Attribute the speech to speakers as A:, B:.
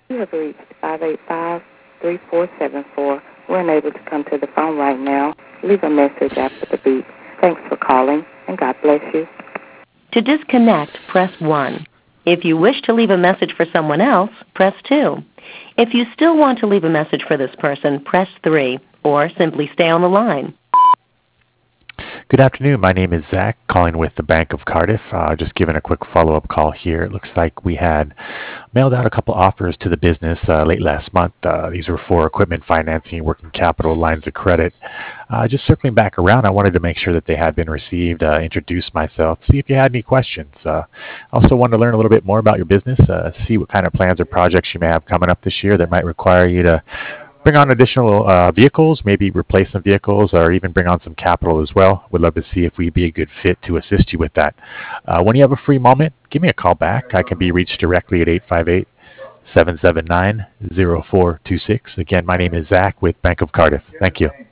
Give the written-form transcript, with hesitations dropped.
A: You have reached 585-3474. We're unable to come to the phone right now. Leave a message after the beep. Thanks for calling, and God bless you.
B: To disconnect, press 1. If you wish to leave a message for someone else, press 2. If you still want to leave a message for this person, press 3, or simply stay on the line.
C: Good afternoon. My name is Zach, calling with the Bank of Cardiff. Just giving a quick follow-up call here. It looks like we had mailed out a couple offers to the business late last month. These were for equipment financing, working capital, lines of credit. Just circling back around, I wanted to make sure that they had been received, introduce myself, see if you had any questions. Also wanted to learn a little bit more about your business, see what kind of plans or projects you may have coming up this year that might require you to bring on additional vehicles, maybe replace some vehicles, or even bring on some capital as well. Would love to see if we'd be a good fit to assist you with that. When you have a free moment, give me a call back. I can be reached directly at 858-779-0426. Again, my name is Zach with Bank of Cardiff. Thank you.